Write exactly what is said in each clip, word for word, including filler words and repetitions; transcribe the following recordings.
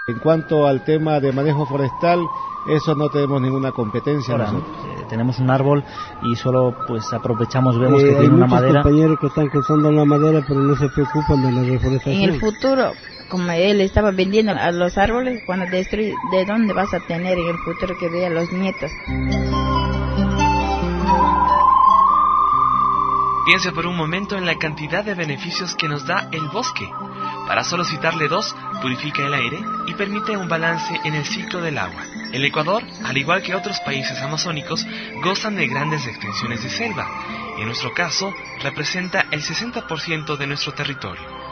En cuanto al tema de manejo forestal, eso no tenemos ninguna competencia. Ahora, eh, tenemos un árbol y solo pues aprovechamos, vemos eh, que tiene una madera. Hay compañeros que están cruzando la madera pero no se preocupan de la reforestación. En el futuro, como él estaba vendiendo a los árboles, cuando destruye, ¿de dónde vas a tener en el futuro que vea a los nietos? Piense por un momento en la cantidad de beneficios que nos da el bosque. Para solo citarle dos, purifica el aire y permite un balance en el ciclo del agua. El Ecuador, al igual que otros países amazónicos, gozan de grandes extensiones de selva. En nuestro caso, representa el sesenta por ciento de nuestro territorio.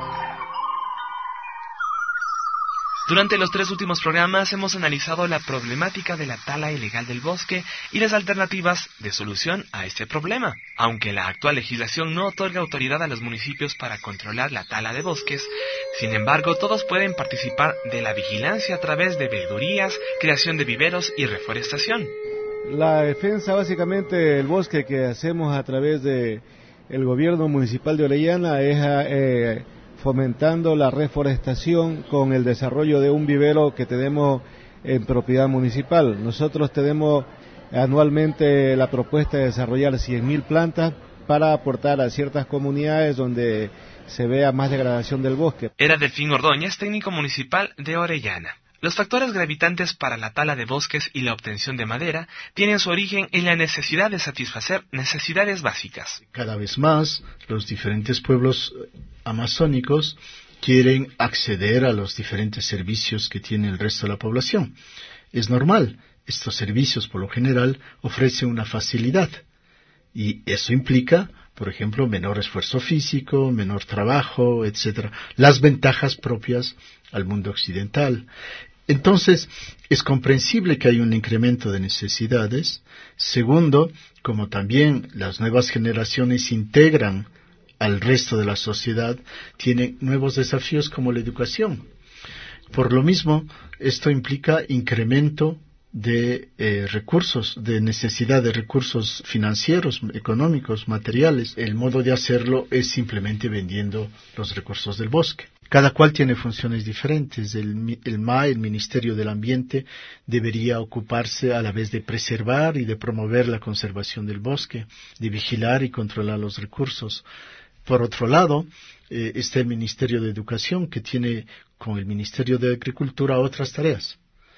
Durante los tres últimos programas hemos analizado la problemática de la tala ilegal del bosque y las alternativas de solución a este problema. Aunque la actual legislación no otorga autoridad a los municipios para controlar la tala de bosques, sin embargo todos pueden participar de la vigilancia a través de veedurías, creación de viveros y reforestación. La defensa básicamente del bosque que hacemos a través de el gobierno municipal de Orellana es eh, fomentando la reforestación con el desarrollo de un vivero que tenemos en propiedad municipal. Nosotros tenemos anualmente la propuesta de desarrollar cien mil plantas para aportar a ciertas comunidades donde se vea más degradación del bosque. Era Delfín Ordóñez, técnico municipal de Orellana. Los factores gravitantes para la tala de bosques y la obtención de madera tienen su origen en la necesidad de satisfacer necesidades básicas. Cada vez más, los diferentes pueblos amazónicos quieren acceder a los diferentes servicios que tiene el resto de la población. Es normal, estos servicios por lo general ofrecen una facilidad y eso implica, por ejemplo, menor esfuerzo físico, menor trabajo, etcétera. Las ventajas propias al mundo occidental. Entonces, es comprensible que hay un incremento de necesidades. Segundo, como también las nuevas generaciones integran al resto de la sociedad, tienen nuevos desafíos como la educación. Por lo mismo, esto implica incremento de eh, recursos, de necesidad de recursos financieros, económicos, materiales. El modo de hacerlo es simplemente vendiendo los recursos del bosque. Cada cual tiene funciones diferentes. El, el M A E, el Ministerio del Ambiente, debería ocuparse a la vez de preservar y de promover la conservación del bosque, de vigilar y controlar los recursos. Por otro lado, eh, está el Ministerio de Educación, que tiene con el Ministerio de Agricultura otras tareas.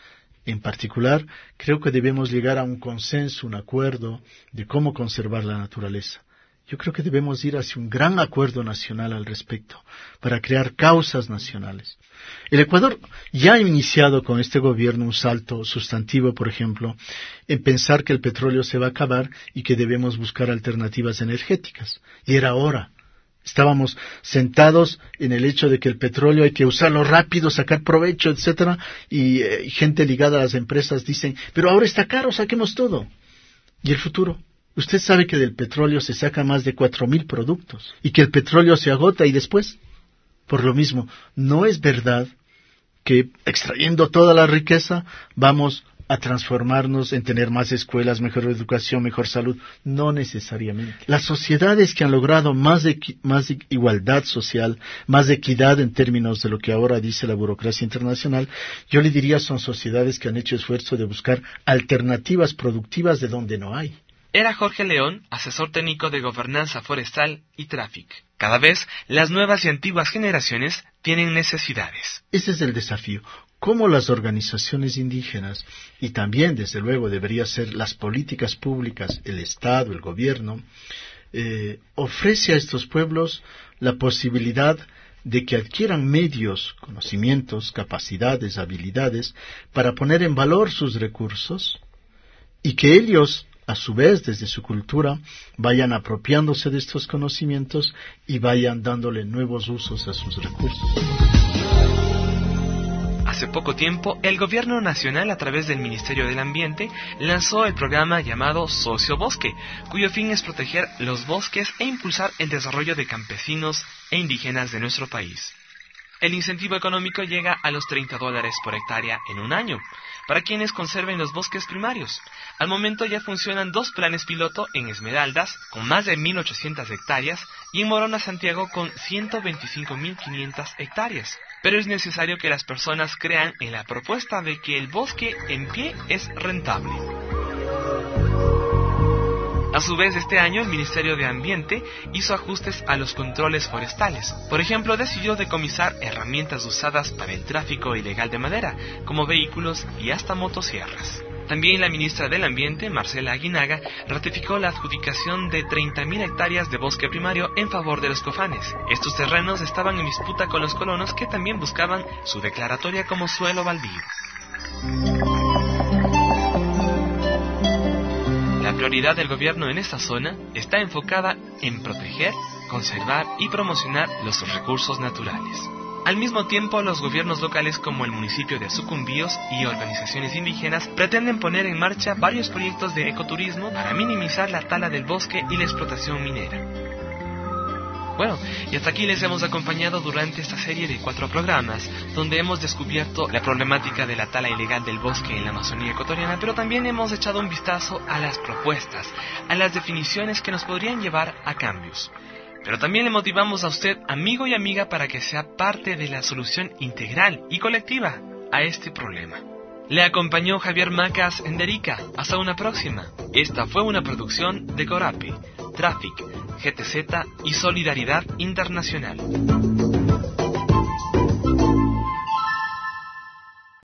En particular, creo que debemos llegar a un consenso, un acuerdo de cómo conservar la naturaleza. Yo creo que debemos ir hacia un gran acuerdo nacional al respecto, para crear causas nacionales. El Ecuador ya ha iniciado con este gobierno un salto sustantivo, por ejemplo, en pensar que el petróleo se va a acabar y que debemos buscar alternativas energéticas. Y era hora. Estábamos sentados en el hecho de que el petróleo hay que usarlo rápido, sacar provecho, etcétera, y eh, gente ligada a las empresas dicen, pero ahora está caro, saquemos todo. ¿Y el futuro? Usted sabe que del petróleo se saca más de cuatro mil productos, y que el petróleo se agota y después. Por lo mismo, no es verdad que extrayendo toda la riqueza vamos a transformarnos en tener más escuelas, mejor educación, mejor salud. No necesariamente. Las sociedades que han logrado más, de, más de igualdad social, más de equidad en términos de lo que ahora dice la burocracia internacional, yo le diría son sociedades que han hecho esfuerzo de buscar alternativas productivas de donde no hay. Era Jorge León, asesor técnico de Gobernanza Forestal y Tráfic. Cada vez, las nuevas y antiguas generaciones tienen necesidades. Ese es el desafío. Cómo las organizaciones indígenas, y también, desde luego, debería ser las políticas públicas, el Estado, el gobierno, eh, ofrece a estos pueblos la posibilidad de que adquieran medios, conocimientos, capacidades, habilidades, para poner en valor sus recursos, y que ellos, a su vez, desde su cultura, vayan apropiándose de estos conocimientos y vayan dándole nuevos usos a sus recursos. Hace poco tiempo, el Gobierno Nacional, a través del Ministerio del Ambiente, lanzó el programa llamado Socio Bosque, cuyo fin es proteger los bosques e impulsar el desarrollo de campesinos e indígenas de nuestro país. El incentivo económico llega a los treinta dólares por hectárea en un año, para quienes conserven los bosques primarios. Al momento ya funcionan dos planes piloto en Esmeraldas, con más de mil ochocientas hectáreas, y en Morona, Santiago, con ciento veinticinco mil quinientas hectáreas. pero es necesario que las personas crean en la propuesta de que el bosque en pie es rentable. A su vez, este año el Ministerio de Ambiente hizo ajustes a los controles forestales. Por ejemplo, decidió decomisar herramientas usadas para el tráfico ilegal de madera, como vehículos y hasta motosierras. También la ministra del Ambiente, Marcela Aguinaga, ratificó la adjudicación de treinta mil hectáreas de bosque primario en favor de los cofanes. Estos terrenos estaban en disputa con los colonos, que también buscaban su declaratoria como suelo baldío. La prioridad del gobierno en esta zona está enfocada en proteger, conservar y promocionar los recursos naturales. Al mismo tiempo, los gobiernos locales como el municipio de Sucumbíos y organizaciones indígenas pretenden poner en marcha varios proyectos de ecoturismo para minimizar la tala del bosque y la explotación minera. Bueno, y hasta aquí les hemos acompañado durante esta serie de cuatro programas, donde hemos descubierto la problemática de la tala ilegal del bosque en la Amazonía ecuatoriana, pero también hemos echado un vistazo a las propuestas, a las definiciones que nos podrían llevar a cambios. Pero también le motivamos a usted, amigo y amiga, para que sea parte de la solución integral y colectiva a este problema. Le acompañó Javier Macas en Derica. Hasta una próxima. Esta fue una producción de Corape, Traffic, G T Z y Solidaridad Internacional.